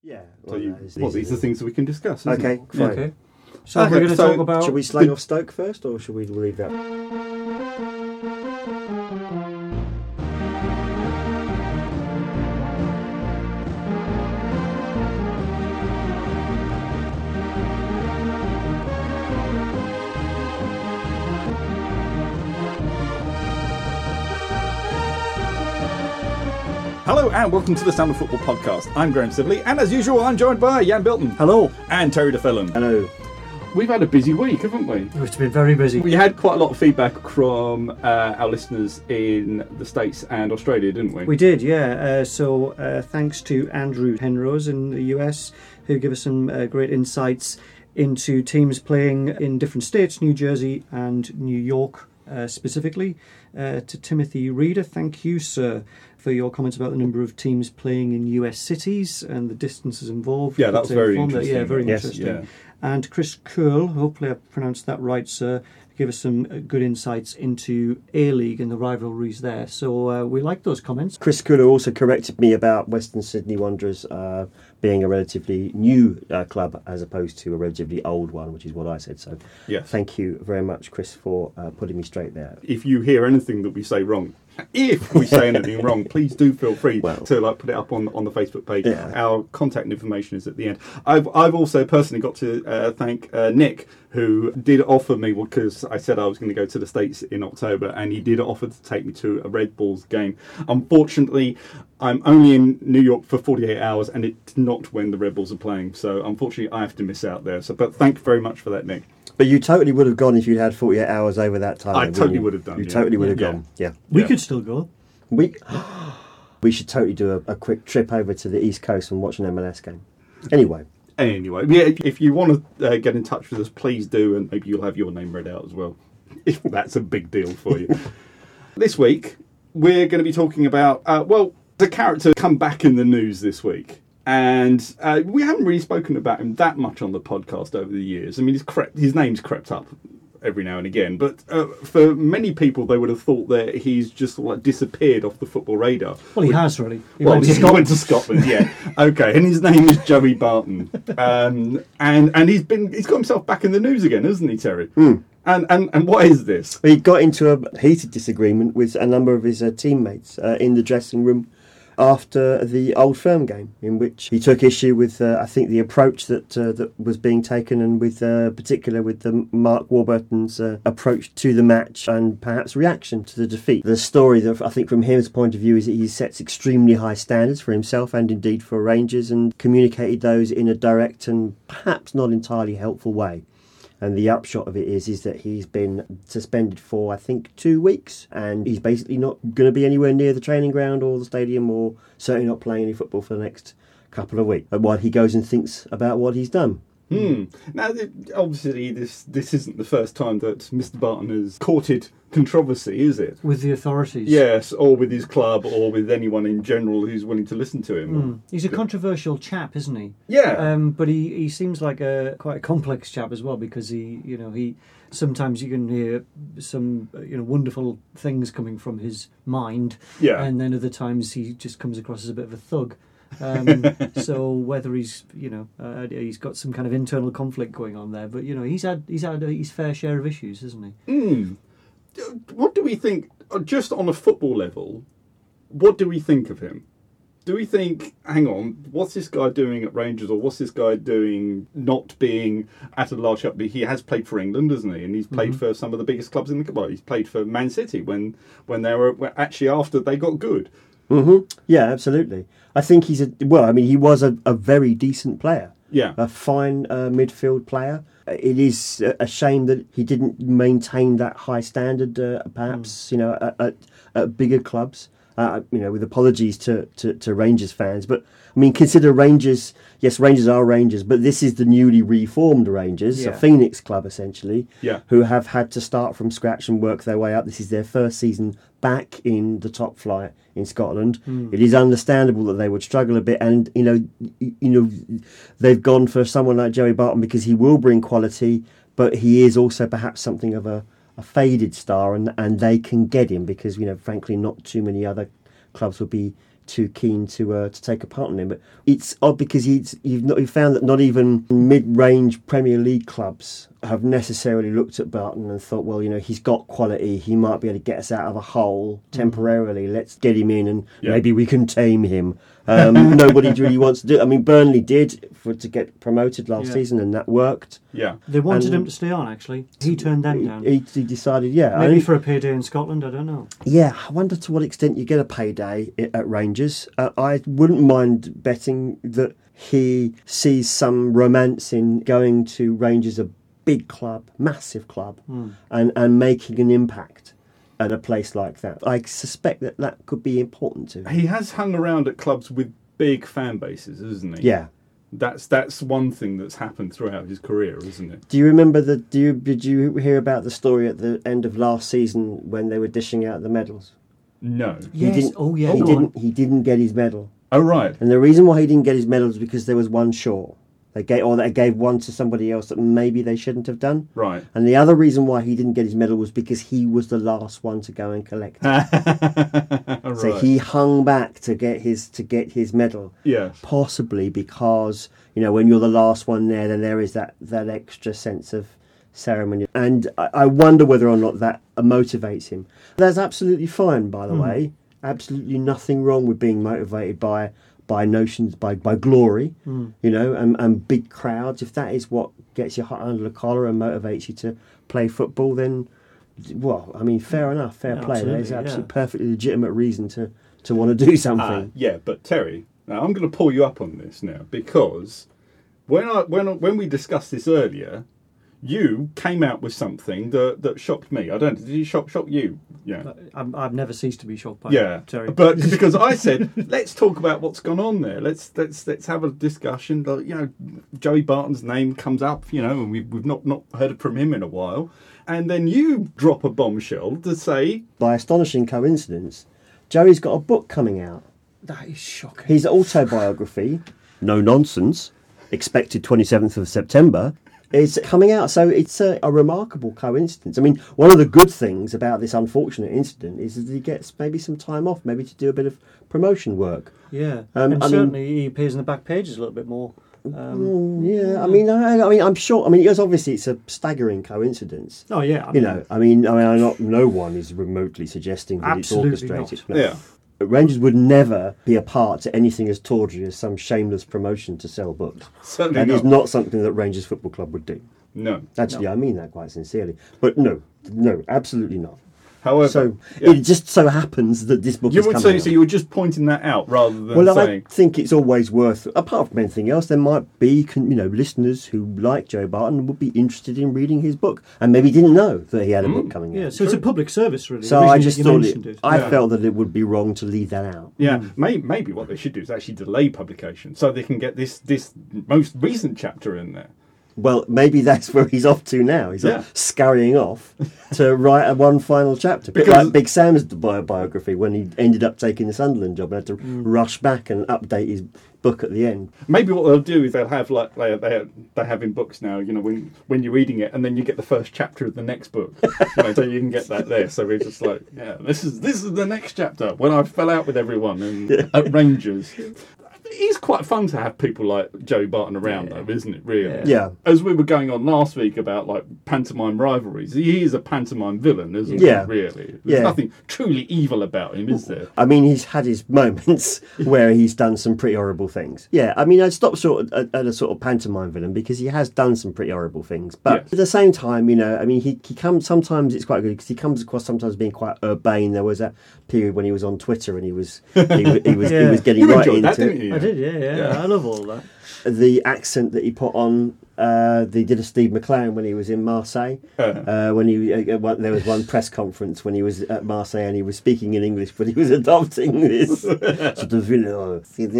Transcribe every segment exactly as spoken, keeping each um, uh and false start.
Yeah. So you, well, these are things that we can discuss. Isn't Okay, it? fine. Okay. So Okay, we're going to so talk about... Should we slag off Stoke first, or should we leave that? Hello and welcome to the Sound of Football podcast. I'm Graham Sibley, and as usual, I'm joined by Jan Bilton. Hello. And Terry DeFellon. Hello. We've had a busy week, haven't we? It's been very busy. We had quite a lot of feedback from uh, our listeners in the States and Australia, didn't we? We did, yeah. Uh, so uh, thanks to Andrew Penrose in the U S, who gave us some uh, great insights into teams playing in different states, New Jersey and New York uh, specifically. Uh, to Timothy Reader, thank you, sir, for your comments about the number of teams playing in U S cities and the distances involved. Yeah, that was very Informed that. interesting. Yeah, very Yes, interesting. yeah. And Chris Curl, hopefully I pronounced that right, sir, gave us some uh, good insights into A-League and the rivalries there. So uh, we like those comments. Chris Cooler also corrected me about Western Sydney Wanderers uh, being a relatively new uh, club as opposed to a relatively old one, which is what I said. So Yes. thank you very much, Chris, for uh, putting me straight there. If you hear anything that we say wrong, if we say anything wrong, please do feel free Well, to like put it up on on the Facebook page. Yeah. Our contact information is at the end. I've I've also personally got to uh, thank uh, Nick, who did offer me, because I said I was going to go to the States in October, and he did offer to take me to a Red Bulls game. Unfortunately, I'm only in New York for forty-eight hours, and it's not when the Red Bulls are playing. So unfortunately, I have to miss out there. So, but thank you very much for that, Nick. But you totally would have gone if you'd had forty-eight hours over that time. I wouldn't totally you? would have done, You yeah. totally would have Yeah. gone. Yeah. We Yeah. could still go. We we should totally do a, a quick trip over to the East Coast and watch an M L S game. Anyway. Anyway, yeah, if you want to uh, get in touch with us, please do, and maybe you'll have your name read out as well, if that's a big deal for you. This week, we're going to be talking about, uh, well, the character come back in the news this week. And uh, we haven't really spoken about him that much on the podcast over the years. I mean, he's crept, his name's crept up every now and again. But uh, for many people, they would have thought that he's just like disappeared off the football radar. Well, he has, really. He Well, went to he Scotland. went to Scotland, yeah. Okay, and his name is Joey Barton, um, and and he's been he's got himself back in the news again, hasn't he, Terry? Mm. And and and what is this? He got into a heated disagreement with a number of his uh, teammates uh, in the dressing room after the Old Firm game, in which he took issue with, uh, I think, the approach that uh, that was being taken, and with uh, particular with the Mark Warburton's uh, approach to the match and perhaps reaction to the defeat. The story that I think from his point of view is that he sets extremely high standards for himself and indeed for Rangers, and communicated those in a direct and perhaps not entirely helpful way. And the upshot of it is is that he's been suspended for, I think, two weeks. And he's basically not going to be anywhere near the training ground or the stadium, or certainly not playing any football for the next couple of weeks, while he goes and thinks about what he's done. Hmm. Now, th- obviously, this this isn't the first time that Mister Barton has courted controversy, is it? With the authorities. Yes, or with his club, or with anyone in general who's willing to listen to him. Mm. He's a controversial chap, isn't he? Yeah. Um, but he, he seems like a quite a complex chap as well, because he, you know, he sometimes you can hear some, you know, wonderful things coming from his mind, Yeah. and then other times he just comes across as a bit of a thug. Um, so whether he's, you know, uh, he's got some kind of internal conflict going on there, but you know, he's had he's had his fair share of issues, hasn't he? Mm. What do we think, just on a football level, what do we think of him? Do we think, hang on, what's this guy doing at Rangers, or what's this guy doing not being at a large club? He has played for England, hasn't he? And he's played mm-hmm. for some of the biggest clubs in the... Well, he's played for Man City when, when they were actually after they got good. Mm-hmm. Yeah, absolutely. I think he's a... Well, I mean, he was a, a very decent player. Yeah. A fine uh, midfield player. It is a shame that he didn't maintain that high standard, uh, perhaps, mm. you know, at, at, at bigger clubs. Uh, you know, with apologies to, to, to Rangers fans. But, I mean, consider Rangers... Yes, Rangers are Rangers, but this is the newly reformed Rangers, yeah. a Phoenix club, essentially, yeah. who have had to start from scratch and work their way up. This is their first season back in the top flight in Scotland. Mm. It is understandable that they would struggle a bit, and, you know, you know, they've gone for someone like Joey Barton because he will bring quality, but he is also perhaps something of a... a faded star, and and they can get him because, you know, frankly, not too many other clubs would be too keen to uh, to take a part in him. But it's odd because he's, you've not, you found that not even mid-range Premier League clubs have necessarily looked at Barton and thought, well, you know, he's got quality, he might be able to get us out of a hole temporarily, let's get him in and yeah. maybe we can tame him. Um, nobody really wants to do it. I mean, Burnley did for to get promoted last yeah. season, and that worked. Yeah, they wanted and him to stay on. Actually, he turned them down. He, he decided, yeah, maybe I, for a payday in Scotland. I don't know. Yeah, I wonder to what extent you get a payday at Rangers. Uh, I wouldn't mind betting that he sees some romance in going to Rangers, a big club, massive club, mm. and and making an impact at a place like that. I suspect that that could be important to him. He has hung around at clubs with big fan bases, isn't he? Yeah. That's that's one thing that's happened throughout his career, isn't it? Do you remember the? Do you did you hear about the story at the end of last season when they were dishing out the medals? No. He Yes. didn't, Oh, yeah. He go didn't. on. He didn't get his medal, Oh, right. and the reason why he didn't get his medal is because there was one short. They gave, or they gave one to somebody else that maybe they shouldn't have done. Right. And the other reason why he didn't get his medal was because he was the last one to go and collect it. right. So he hung back to get his to get his medal. Yes. Possibly because, you know, when you're the last one there, then there is that, that extra sense of ceremony. And I, I wonder whether or not that motivates him. That's absolutely fine, by the Mm. way. Absolutely nothing wrong with being motivated by by notions, by, by glory, Mm. you know, and, and big crowds. If that is what gets you hot under the collar and motivates you to play football, then, well, I mean, fair enough, fair Yeah, play. There's absolutely, absolutely yeah. perfectly legitimate reason to, to want to do something. Uh, yeah, but Terry, now I'm going to pull you up on this now because when I when when we discussed this earlier, you came out with something that, that shocked me. I don't. Did it shock shock you? Yeah. I'm, I've never ceased to be shocked by Yeah, it, Terry. but because I said let's talk about what's gone on there. Let's let's let's have a discussion. Like, you know, Joey Barton's name comes up, you know, and we've we've not not heard from him in a while, and then you drop a bombshell to say, By astonishing coincidence, Joey's got a book coming out. That is shocking. His autobiography, No Nonsense, expected twenty-seventh of September, is coming out. So it's a, a remarkable coincidence. I mean, one of the good things about this unfortunate incident is that he gets maybe some time off, maybe to do a bit of promotion work. Yeah, Um, and I mean- certainly he appears in the back pages a little bit more. Um, Mm, yeah, I mean, I, I mean, I'm sure. I mean, yes, obviously, it's a staggering coincidence. oh yeah, I You mean, know, I mean, I mean, I'm not. No one is remotely suggesting that Absolutely it's orchestrated. not. No. yeah, Rangers would never be a part to anything as tawdry as some shameless promotion to sell books. certainly That not. is not something that Rangers Football Club would do. No. Actually, I mean that quite sincerely. But no, no, absolutely not. However, So yeah. it just so happens that this book you is would coming say out. so. You were just pointing that out rather than Well, saying. I think it's always worth, apart from anything else, there might be, con- you know, listeners who like Joe Barton and would be interested in reading his book and maybe didn't know that he had a book coming yeah. out. So it's a public service, really. So the I reason just that you thought mentioned it, it. I Yeah. felt that it would be wrong to leave that out. Yeah, may, maybe what they should do is actually delay publication so they can get this this most recent chapter in there. Well, maybe that's where he's off to now. He's Yeah. off scurrying off to write a one final chapter. Bit Because- like Big Sam's bi- biography when he ended up taking the Sunderland job and had to rush back and update his book at the end. Maybe what they'll do is they'll have like they they they have in books now. You know, when when you're reading it, and then you get the first chapter of the next book, you know, so you can get that there. So we're just like, yeah, this is this is the next chapter when I fell out with everyone and at Rangers. It is quite fun to have people like Joey Barton around, Yeah. though, isn't it? Really. Yeah. Yeah. As we were going on last week about like pantomime rivalries, he is a pantomime villain, isn't Yeah. he? Really, there's Yeah. nothing truly evil about him, is there? I mean, he's had his moments where he's done some pretty horrible things. Yeah, I mean, I'd stop short at, at a sort of pantomime villain because he has done some pretty horrible things. But Yes. at the same time, you know, I mean, he, he comes, sometimes it's quite good because he comes across sometimes being quite urbane. There was a period when he was on Twitter and he was he, wa- he was he Yeah. was getting You right enjoyed into that, didn't you? I did, yeah, yeah, Yeah. I love all that. the accent that he put on. Uh, they did a Steve McLaren when he was in Marseille. Uh. Uh, when he uh, one, there was one press conference when he was at Marseille and he was speaking in English, but he was adopting this sort of villain.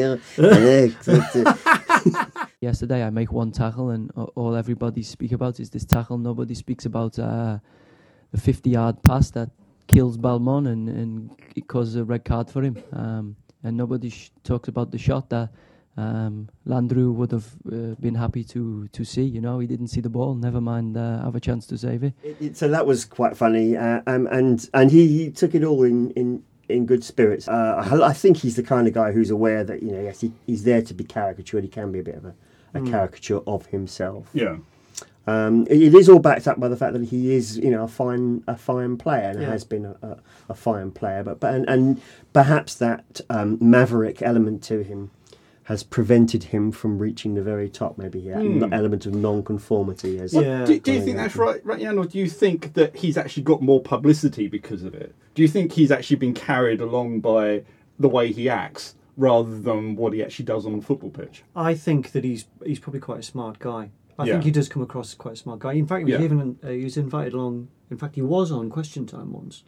Yesterday I make one tackle and a- all everybody speak about is this tackle. Nobody speaks about uh, the fifty-yard pass that kills Balmon and, and it causes a red card for him. Um, and nobody sh- talks about the shot that um, Landreau would have uh, been happy to, to see. You know, he didn't see the ball. Never mind uh, have a chance to save it. It, it, so that was quite funny, uh, um, and and he, he took it all in, in in good spirits. Uh, I, I think he's the kind of guy who's aware that, you know, yes, he, he's there to be caricatured. He can be a bit of a, a mm. caricature of himself. Yeah. Um, it, it is all backed up by the fact that he is, you know, a fine a fine player and yeah. has been a, a, a fine player. But, but and, and perhaps that um, maverick element to him has prevented him from reaching the very top. Maybe that mm. element of non-conformity. As well, yeah. do, do you think that's right, right, Jan, or do you think that he's actually got more publicity because of it? Do you think he's actually been carried along by the way he acts rather than what he actually does on the football pitch? I think that he's he's probably quite a smart guy. I yeah. think he does come across as quite a smart guy. In fact, he was, yeah. even, uh, he was invited along. In fact, he was on Question Time once.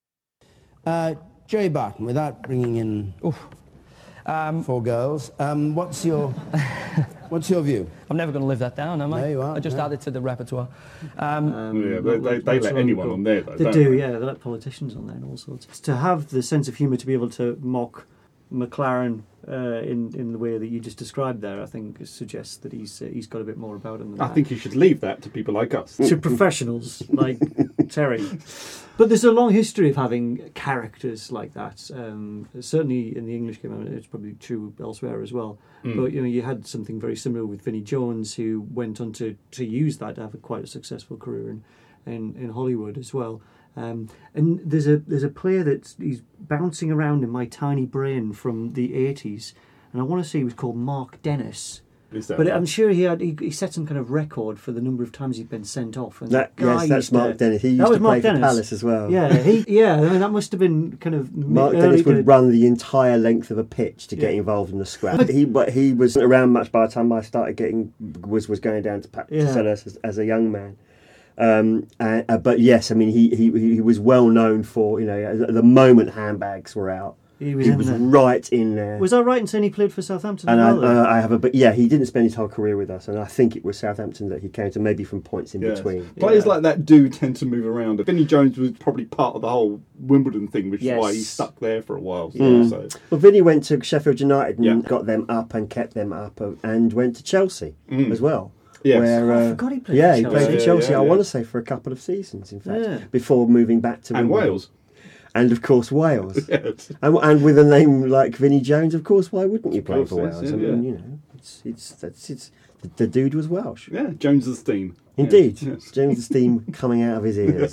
Uh, Joey Barton, without bringing in oof, um, four girls, um, what's your what's your view? I'm never going to live that down, am I? No, you aren't. I just no. added to the repertoire. Um, um, yeah, they, they, they let anyone on there, though. They don't do, they? yeah. They let politicians on there and all sorts. To have the sense of humour to be able to mock McLaren uh, in in the way that you just described there, I think suggests that he's uh, he's got a bit more about him than I that. think you should leave that to people like us. To professionals like Terry. But there's a long history of having characters like that. Um, certainly in the English game, I mean, it's probably true elsewhere as well. Mm. But you know, you had something very similar with Vinnie Jones, who went on to, to use that to have a, quite a successful career in, in, in Hollywood as well. Um, and there's a there's a player that's he's bouncing around in my tiny brain from the eighties, and I want to say he was called Mark Dennis. But right? I'm sure he had he, he set some kind of record for the number of times he'd been sent off. And that, yes, that's Mark to, Dennis. He used to play for Palace as well. Yeah, he, yeah. I mean, that must have been kind of Mark Dennis would to, run the entire length of a pitch to yeah. get involved in the scrap. he but he was around much by the time I started getting was was going down to, to yeah. Selhurst as, as a young man. Um, uh, uh, but yes, I mean he, he he was well known for, you know, the moment handbags were out. He was, he in was there. right in there. Was I right in saying he played for Southampton? And as I, well, uh, I have a, but yeah, he didn't spend his whole career with us, and I think it was Southampton that he came to, maybe from points in yes. between. Players yeah. like that do tend to move around. Vinnie Jones was probably part of the whole Wimbledon thing, which yes. is why he stuck there for a while. So, mm. so. Well, Vinnie went to Sheffield United and yeah. got them up and kept them up, and went to Chelsea mm. as well. Yes. Where, uh, oh, I forgot he played yeah, for he Chelsea. played for yeah, Chelsea. yeah, I yeah. want to say for a couple of seasons, in fact, yeah. before moving back to and Wimbledon. Wales. And of course Wales, yes. and, and with a name like Vinnie Jones, of course, why wouldn't you play for Wales? Yeah, I mean, yeah. you know, it's it's that's it's the, the dude was Welsh. Yeah, Jones's theme. Indeed, yeah. yes. Jones's steam coming out of his ears.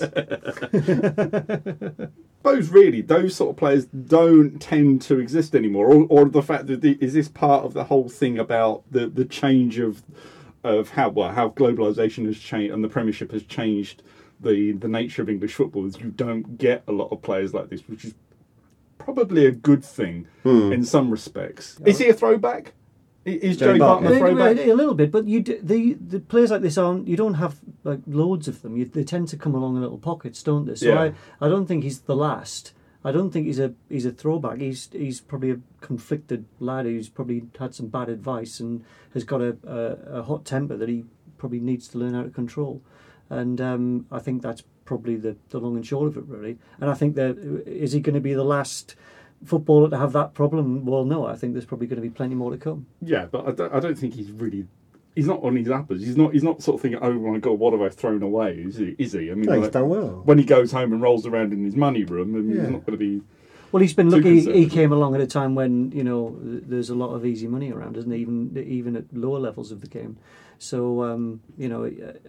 Suppose really those sort of players don't tend to exist anymore, or, or the fact that the, is this part of the whole thing about the, the change of of how well how globalisation has changed and the Premiership has changed the the nature of English football. Is you don't get a lot of players like this, which is probably a good thing hmm. in some respects. Is he a throwback? Is Joey Barton a a, throwback? a little bit, but you d- the the players like this aren't. You don't have like loads of them. You, they tend to come along in little pockets, don't they? So Yeah. I, I don't think he's the last. I don't think he's a he's a throwback. He's he's probably a conflicted lad who's probably had some bad advice and has got a a, a hot temper that he probably needs to learn how to control. And um, I think that's probably the, the long and short of it, really. And I think that is he going to be the last footballer to have that problem? Well, no. I think there's probably going to be plenty more to come. Yeah, but I don't, I don't think he's really. He's not on his uppers. He's not. He's not sort of thinking, "Oh my God, what have I thrown away?" Is he? Is he? I mean, no, he's like, done well. When he goes home and rolls around in his money room, and Yeah. he's not going to be. Well, he's been Too lucky. He concerned. came along at a time when, you know, there's a lot of easy money around, isn't there? Even even at lower levels of the game. So um, you know,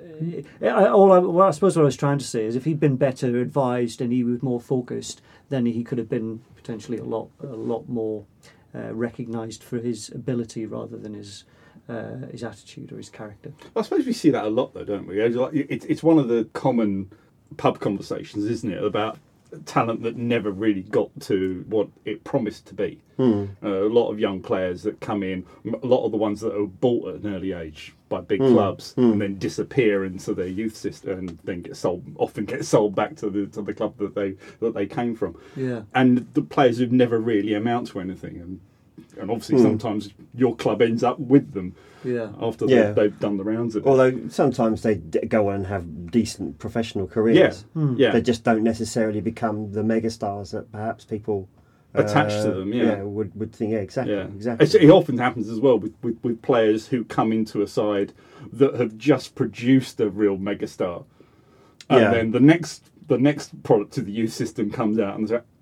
I, I, all I, well, I suppose what I was trying to say is, if he'd been better advised and he was more focused, then he could have been potentially a lot a lot more uh, recognised for his ability rather than his uh, his attitude or his character. I suppose we see that a lot, though, don't we? It's, like, it's it's one of the common pub conversations, isn't it, about talent that never really got to what it promised to be. Hmm. Uh, a lot of young players that come in, a lot of the ones that are bought at an early age by big Hmm. clubs Hmm. and then disappear into their youth system and then get sold, often get sold back to the to the club that they that they came from. Yeah. And the players who never really amount to anything, and and obviously Hmm. sometimes your club ends up with them. Yeah. After Yeah. they've, they've done the rounds of it. Although sometimes they d- go on and have decent professional careers. Yeah, Hmm. yeah. They just don't necessarily become the megastars that perhaps people Attached uh, to them, yeah. would would think. Yeah, exactly, Yeah, exactly. It's- It often happens as well with, with, with players who come into a side that have just produced a real megastar, and Yeah. then the next the next product of the youth system comes out and they say,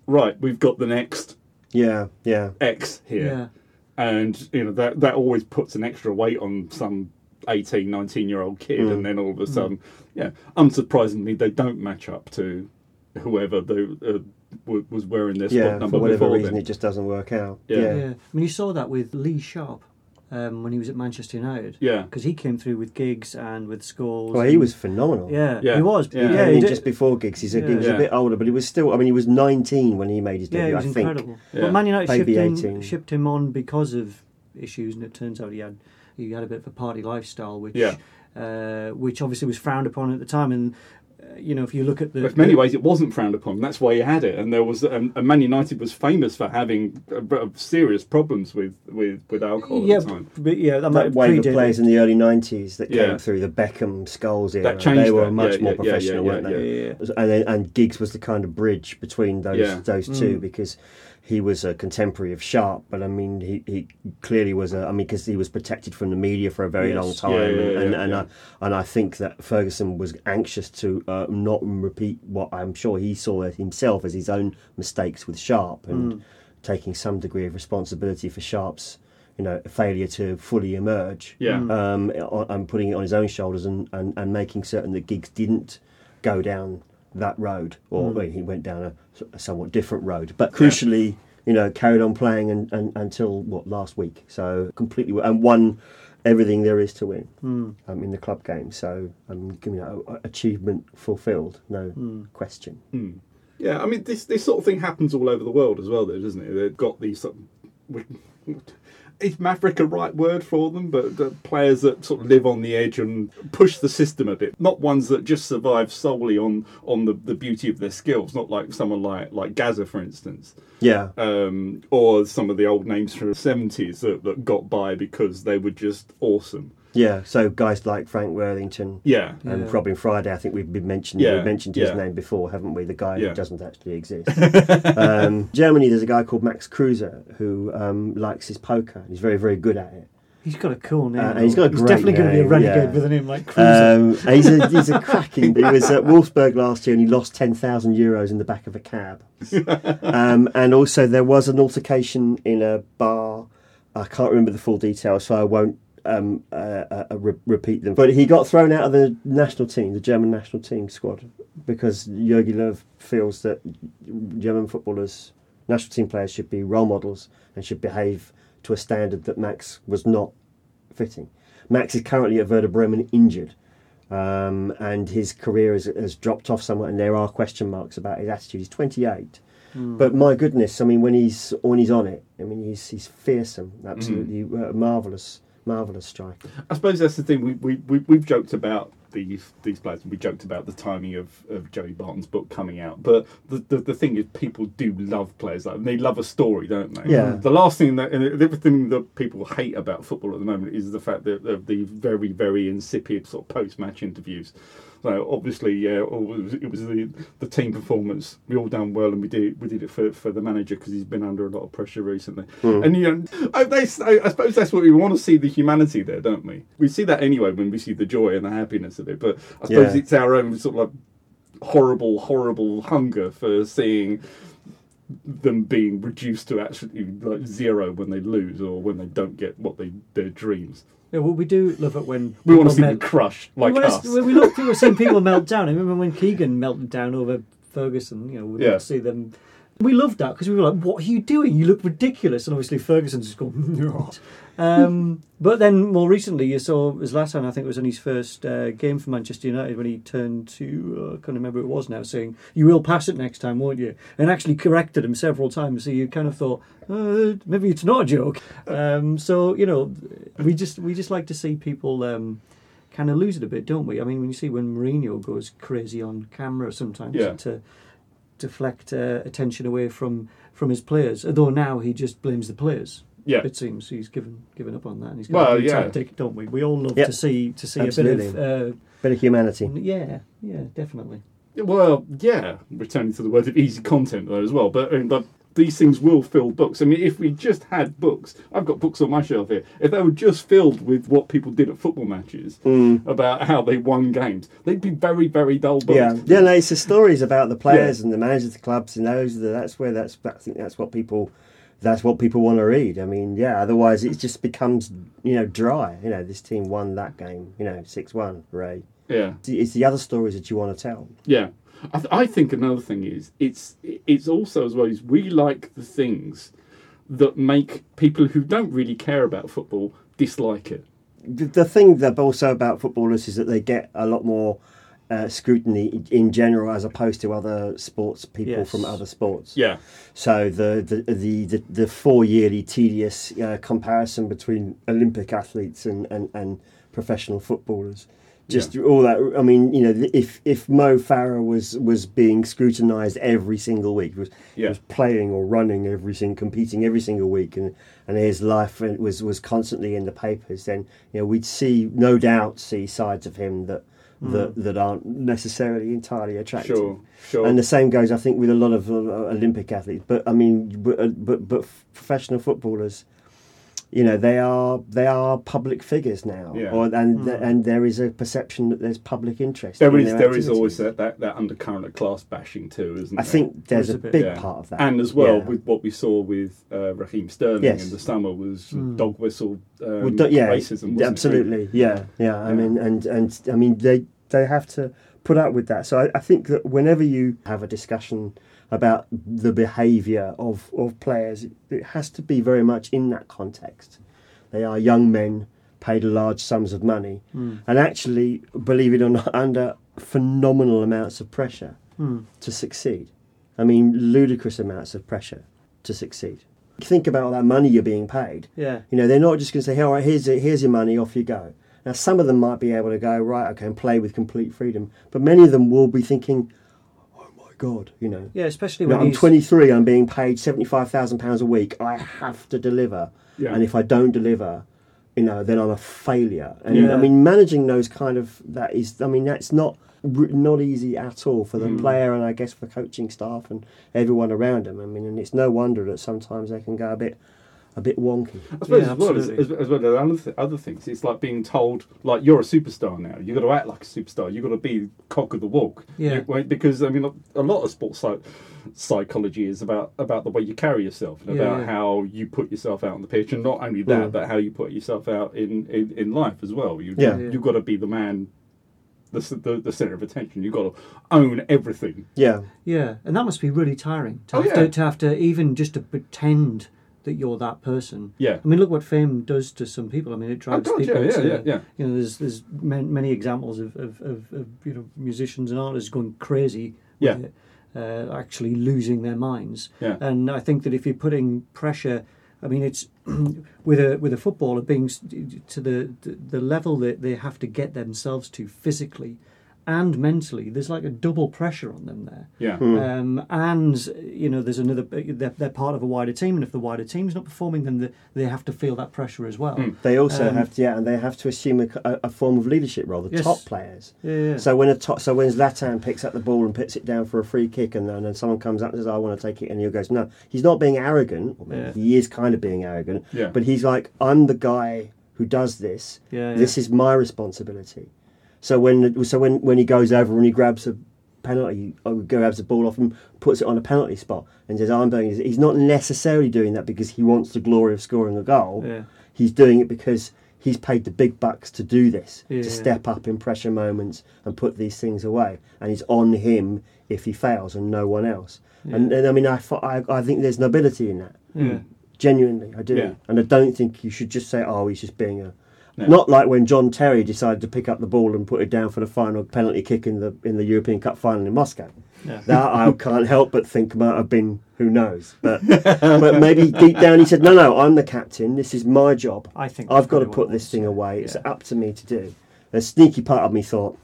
right, we've got the next Yeah, yeah. X here. Yeah. And, you know, that that always puts an extra weight on some eighteen, nineteen-year-old kid, Mm. and then all of a sudden, yeah, unsurprisingly, they don't match up to whoever the, uh, w- was wearing their spot Yeah, number for whatever before reason, then. it just doesn't work out. Yeah. Yeah. Yeah. I mean, you saw that with Lee Sharp um, when he was at Manchester United. Yeah. Because he came through with gigs and with Scholes. Well, he and- was phenomenal. Yeah, Yeah. he was. Yeah. Yeah, Yeah, I he mean, did- just before gigs, he's a, he was Yeah. a bit older, but he was still. I mean, he was nineteen when he made his yeah, debut. he was I think. incredible. Yeah. But Man United shipped Maybe him, eighteen. shipped him on because of issues, and it turns out he had he had a bit of a party lifestyle, which Yeah. uh, which obviously was frowned upon at the time. And uh, you know, if you look at the, But in many ways, it wasn't frowned upon. That's why he had it, and there was. Um, and Man United was famous for having uh, uh, serious problems with, with, with alcohol yeah, at the time. but yeah, that might That wave of predate players it. in the early nineties that Yeah. came through the Beckham Scholes era. That changed they were that. much Yeah, more yeah, yeah, professional, yeah, weren't yeah, they? yeah, yeah. And, then, and Giggs was the kind of bridge between those Yeah. those two Mm. because he was a contemporary of Sharp, but I mean he, he clearly was a. I mean because he was protected from the media for a very Yes. long time, Yeah, yeah, and yeah, and, yeah. I, and I think that Ferguson was anxious to uh, not repeat what I'm sure he saw himself as his own mistakes with Sharp, and Mm. taking some degree of responsibility for Sharp's you know failure to fully emerge Yeah. Mm. um, on- and putting it on his own shoulders and, and, and making certain that Giggs didn't go down that road, or Mm. well, he went down a, a somewhat different road. But crucially, you know, carried on playing and, and, until what last week. So completely and won everything there is to win Mm. um, in the club game. So um, you know, achievement fulfilled, no Mm. question. Hmm. Yeah, I mean, this this sort of thing happens all over the world as well, though, doesn't it? They've got these sort of... Is maverick a right word for them? But the players that sort of live on the edge and push the system a bit. Not ones that just survive solely on, on the, the beauty of their skills. Not like someone like, like Gaza, for instance. Yeah, Um, or some of the old names from the seventies that, that got by because they were just awesome. yeah. So guys like Frank Worthington. Yeah. And Yeah. Robin Friday, I think we've been mentioned. Yeah, We've mentioned his yeah. name before, haven't we? The guy Yeah. who doesn't actually exist. um, Germany, there's a guy called Max Kruse who um, likes his poker. He's very, very good at it. He's got a cool name. Uh, and he's got a he's great definitely going to be a name, renegade yeah. with a name like Cruiser. Um, and he's a he's a cracking. He was at Wolfsburg last year and he lost ten thousand euros in the back of a cab. um, and also there was an altercation in a bar. I can't remember the full details, so I won't um, uh, uh, re- repeat them. But he got thrown out of the national team, the German national team squad, because Jogi Löw feels that German footballers, national team players, should be role models and should behave to a standard that Max was not fitting. Max is currently at Werder Bremen injured, um, and his career has, has dropped off somewhat, and there are question marks about his attitude. He's twenty-eight, Mm. but my goodness, I mean, when he's when he's on it, I mean, he's he's fearsome, absolutely uh, marvelous, marvelous striker. I suppose that's the thing. We, we, we, we've joked about these these players. We joked about the timing of, of Joey Barton's book coming out. But the, the, the thing is, people do love players like them. They love a story, don't they? Yeah. The last thing that, and everything that people hate about football at the moment is the fact that of the very, very insipid sort of post-match interviews. So obviously, yeah, it was, it was the, the team performance. We all done well, and we did we did it for, for the manager because he's been under a lot of pressure recently. Mm. And you know, I, they, I suppose that's what we want to see, the humanity there, don't we? We see that anyway when we see the joy and the happiness of it. But I suppose Yeah. it's our own sort of like horrible, horrible hunger for seeing them being reduced to actually like zero when they lose or when they don't get what they their dreams. Yeah, well, we do love it when We want to see people them melt- crushed like we wanna us. s- We love people seeing people melt down. I remember when Keegan melted down over Ferguson. You know, we Yeah. love to see them. We loved that because we were like, "What are you doing? You look ridiculous!" And obviously Ferguson's just going. "No." um, but then more recently, you saw Zlatan. I think it was in his first uh, game for Manchester United when he turned to uh, I can't remember who it was now, saying, "You will pass it next time, won't you?" And actually corrected him several times. So you kind of thought, uh, maybe it's not a joke. Um, so you know, we just we just like to see people. Um, kind of lose it a bit, don't we? I mean, when you see when Mourinho goes crazy on camera sometimes Yeah. to deflect uh, attention away from, from his players, although now he just blames the players. Yeah. It seems he's given given up on that, and he's got Well, a new yeah. tactic, don't we? We all love Yep. to see to see Absolutely. a bit of uh, Bit of humanity. yeah, yeah, definitely. Well, yeah, returning to the word of easy content though as well. But, I mean, but these things will fill books. I mean, if we just had books, I've got books on my shelf here. If they were just filled with what people did at football matches Mm. about how they won games, they'd be very, very dull books. Yeah, yeah. No, it's the stories about the players Yeah. and the managers of the clubs, and those. That's where that's. I think that's what people. That's what people want to read. I mean, yeah. Otherwise, it just becomes you know dry. You know, this team won that game. You know, six one. Hooray! Yeah, It's the other stories that you want to tell. yeah. I, th- I think another thing is it's it's also as well is we like the things that make people who don't really care about football dislike it. The, the thing that also about footballers is that they get a lot more uh, scrutiny in, in general as opposed to other sports people Yes. from other sports. Yeah, So the the the, the, the four yearly tedious uh, comparison between Olympic athletes and, and, and professional footballers, just all that. I mean, you know, if if Mo Farah was was being scrutinised every single week, was Yeah. was playing or running every single, competing every single week, and, and his life was was constantly in the papers, then you know we'd see no doubt see sides of him that. That, that aren't necessarily entirely attractive. sure, sure. And the same goes, I think, with a lot of uh, Olympic athletes. But I mean, but, uh, but but professional footballers, you know, they are they are public figures now, Yeah. or, and and there is a perception that there's public interest. there in is their there is activities. always that, that, that undercurrent of class bashing too, isn't I there? think there's There's a a bit, big Yeah. part of that, And as well, Yeah. with what we saw with uh, Raheem Sterling Yes. in the summer was dog whistle um, Well, do- yeah, racism. Wasn't it? absolutely, yeah, yeah. I Yeah. mean, and and I mean, they they have to put up with that. So I, I think that whenever you have a discussion about the behaviour of of players, it, it has to be very much in that context. They are young men paid large sums of money, and actually, believe it or not, under phenomenal amounts of pressure to succeed. I mean, ludicrous amounts of pressure to succeed. Think about all that money you're being paid. Yeah. You know, they're not just going to say, "All right, here's here's your money, off you go." Now, some of them might be able to go, right, okay, and play with complete freedom, but many of them will be thinking, "Oh my God," you know. Yeah, especially You know, when I'm he's- twenty-three, I'm being paid seventy-five thousand pounds a week. I have to deliver, Yeah. and if I don't deliver, you know, then I'm a failure. And Yeah. I mean, managing those kind of that is, I mean, that's not r- not easy at all for the Mm. player, and I guess for coaching staff and everyone around them. I mean, and it's no wonder that sometimes they can go a bit a bit wonky. I suppose Yeah, as, well as, absolutely. as, as well as other, th- other things, it's like being told, like, you're a superstar now. You've got to act like a superstar. You've got to be cock of the walk. Yeah. You- well, because, I mean, a lot of sports psych- psychology is about, about the way you carry yourself and Yeah, about yeah. how you put yourself out on the pitch. And not only that, Mm. but how you put yourself out in, in, in life as well. You, Yeah. You've got to be the man, the, s- the, the centre of attention. You've got to own everything. Yeah. Yeah, and that must be really tiring to Oh, have yeah. to, to have to even just to pretend that you're that person. Yeah. I mean, look what fame does to some people. I mean, it drives God, people. yeah, yeah, to, yeah, yeah. You know, there's there's man, many examples of, of, of, of you know musicians and artists going crazy. Yeah. With it, uh, actually losing their minds. Yeah. And I think that if you're putting pressure, I mean, it's with a with a footballer being s- to the the level that they have to get themselves to physically and mentally. There's like a double pressure on them there. Yeah. Um, and you know, there's another. They're, they're part of a wider team, and if the wider team's not performing, then the, they have to feel that pressure as well. They also Um, have to, yeah, and they have to assume a, a, a form of leadership role. The Yes. top players. Yeah, yeah. So when a top, so when Zlatan picks up the ball and puts it down for a free kick, and then and someone comes up and says, "I want to take it," and he goes, "No," he's not being arrogant. Or maybe Yeah. he is kind of being arrogant, Yeah. but he's like, "I'm the guy who does this. Yeah, This yeah. is my responsibility." So when so when, when he goes over and he grabs a penalty, or grabs the ball off and puts it on a penalty spot and says, "I'm doing this," he's not necessarily doing that because he wants the glory of scoring a goal. Yeah. He's doing it because he's paid the big bucks to do this, Yeah. to step up in pressure moments and put these things away. And it's on him if he fails and no one else. And, and I mean, I, fi- I, I think there's nobility in that. Yeah. Genuinely, I do. Yeah. And I don't think you should just say, "Oh, he's just being a..." No. Not like when John Terry decided to pick up the ball and put it down for the final penalty kick in the in the European Cup final in Moscow. Yeah. That I can't help but think might have been, who knows. But but maybe deep down he said, "No, no, I'm the captain. This is my job. I think I've got to that's put what it this was. thing away. It's Yeah. up to me to do." A sneaky part of me thought,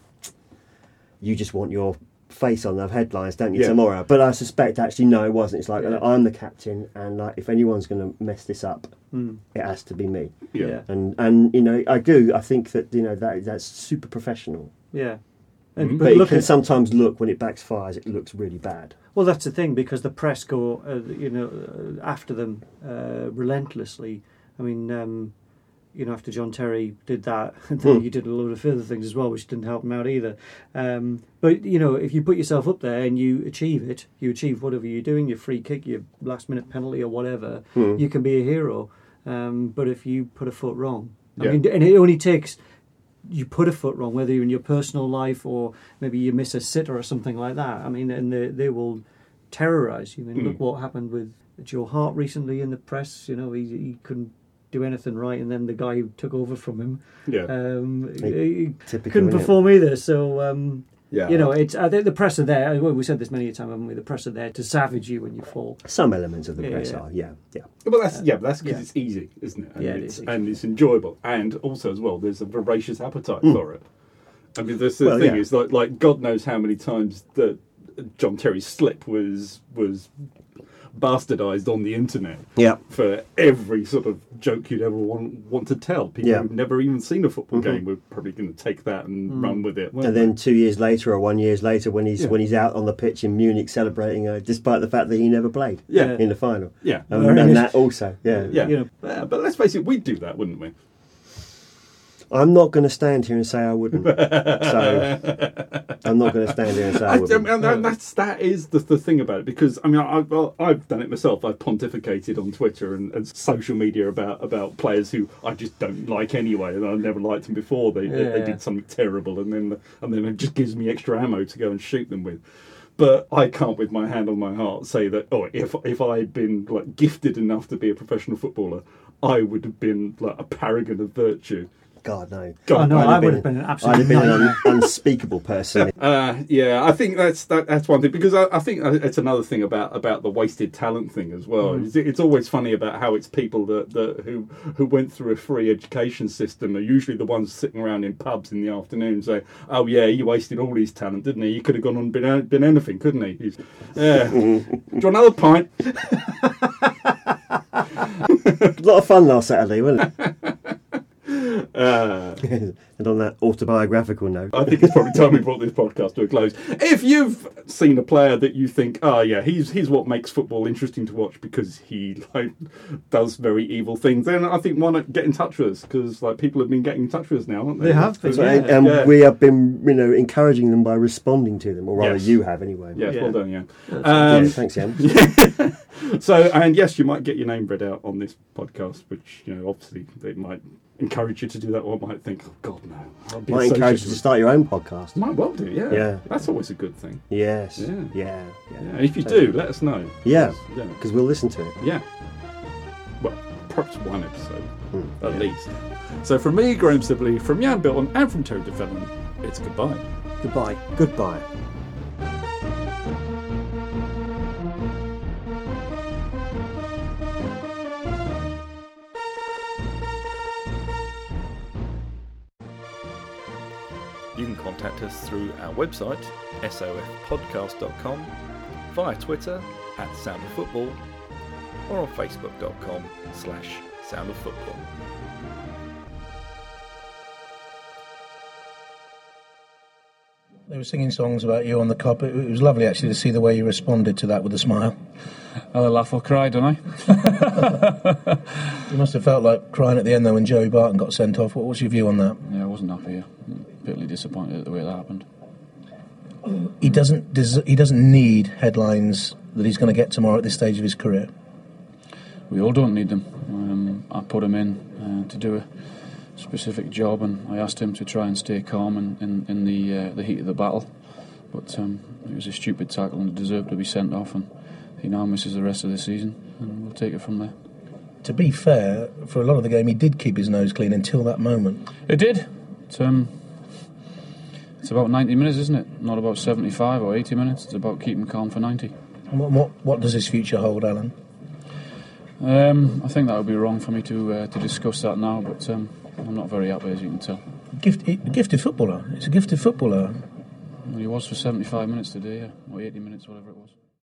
"You just want your face on the headlines, don't you, Yeah. tomorrow?" But I suspect actually no, it wasn't. It's like, Yeah. I'm the captain, and like if anyone's going to mess this up, Mm. it has to be me. Yeah. Yeah. And and you know, I do. I think that you know that that's super professional. Yeah. And, Mm. But it look can at, sometimes look, when it backfires, it looks really bad. well, that's the thing, because the press go, uh, you know, uh, after them uh, relentlessly. I mean, um, you know, after John Terry did that, Mm. he did a load of further things as well, which didn't help him out either. Um, but, you know, if you put yourself up there and you achieve it, you achieve whatever you're doing, your free kick, your last-minute penalty or whatever, Mm. you can be a hero. Um, but if you put a foot wrong, I Yeah. mean, and it only takes... you put a foot wrong, whether you're in your personal life or maybe you miss a sitter or something like that. I mean, and they, they will terrorise you. I mean, Mm. look what happened with Joe Hart recently in the press. You know, he, he couldn't do anything right, and then the guy who took over from him Yeah. um, Hey, he Typical, couldn't isn't it? perform either. So, um, Yeah. you know, it's I think the press are there. Well, we said this many a time, haven't we? The press are there to savage you when you fall. Some elements of the Yeah, press yeah. are, yeah, yeah. But that's yeah, but that's because Yeah. it's easy, isn't it? And Yeah, it it's, is. and it's enjoyable, and also as well, there's a voracious appetite Mm. for it. I mean, that's the Well, thing yeah. is like like God knows how many times that John Terry's slip was was bastardized on the internet Yeah. for every sort of joke you'd ever want want to tell. People Yeah. who've never even seen a football Mhm. game were probably going to take that and Mm. run with it. weren't And then two years later, or one years later, when he's Yeah. when he's out on the pitch in Munich celebrating, uh, despite the fact that he never played they? yeah, in the final, yeah, um, Very and nice. that also, yeah. yeah. You know, Yeah, but let's face it, we'd do that, wouldn't we? I'm not going to stand here and say I wouldn't. So I'm not going to stand here and say I I, I wouldn't. mean, that, that's that is the, the thing about it, because I mean I, well, I've done it myself. I've pontificated on Twitter and, and social media about, about players who I just don't like anyway, and I've never liked them before. They, they, they Yeah. did something terrible, and then and then it just gives me extra ammo to go and shoot them with. But I can't, with my hand on my heart, say that oh, if if I'd been like gifted enough to be a professional footballer, I would have been like a paragon of virtue. God no. God, oh no, I'd I have would been- have been an I'd absolute have been an nightmare. un- unspeakable person. Uh, yeah, I think that's that, that's one thing, because I, I think it's another thing about, about the wasted talent thing as well. Mm. It's, it's always funny about how it's people that, that who who went through a free education system are usually the ones sitting around in pubs in the afternoon saying, "Oh yeah, he wasted all his talent, didn't he? He could have gone on and been been anything, couldn't he?" He's, yeah. Do you want another pint? A lot of fun last Saturday, wasn't Uh, it? And on that autobiographical note, I think it's probably time we brought this podcast to a close. If you've seen a player that you think, oh yeah, he's he's what makes football interesting to watch because he like does very evil things, then I think why not get in touch with us, because like people have been getting in touch with us now, haven't they? They have been, So, yeah. and, and yeah. we have been, you know, encouraging them by responding to them, or rather, Yes. you have anyway. Yes, Yeah. well done, yeah. Yeah, Um, thanks, Ian. so, and yes, you might get your name read out on this podcast, which, you know, obviously they might encourage you to do that, or might think, oh God, no. I'll be Might encourage you associated to with-" start your own podcast. Might well do, yeah. Yeah. That's always a good thing. Yes. Yeah. Yeah. Yeah. Yeah. And if you do, let us know. Yeah. Yeah. Because we'll listen to it. Yeah. Well, perhaps one episode, Hmm, at yeah. least. So from me, Graham Sibley, from Jan Bilton, and from Terry DeFellon, it's goodbye. Goodbye. Goodbye. You can contact us through our website, s o f podcast dot com, via Twitter at Sound of Football, or on facebook dot com slash Sound of Football. They were singing songs about you on the cop. It it was lovely, actually, to see the way you responded to that with a smile. I'll laugh or cry, don't I? You must have felt like crying at the end, though, when Joey Barton got sent off. What was your view on that? Yeah, I wasn't happy. Bitterly disappointed at the way that happened. He doesn't. Des- he doesn't need headlines that he's going to get tomorrow at this stage of his career. We all don't need them. Um, I put him in uh, to do a specific job, and I asked him to try and stay calm in, in, in the uh, the heat of the battle. But um, it was a stupid tackle and deserved to be sent off, and he now misses the rest of the season, and we'll take it from there. To be fair, for a lot of the game, he did keep his nose clean until that moment. It did. It's, um, it's about ninety minutes, isn't it? Not about seventy-five or eighty minutes. It's about keeping calm for ninety. And what, what, what does his future hold, Alan? Um, I think that would be wrong for me to uh, to discuss that now, but um, I'm not very happy, as you can tell. Gift, he, gifted footballer. It's a gifted footballer. Well, he was for seventy-five minutes today, yeah, or eighty minutes, whatever it was.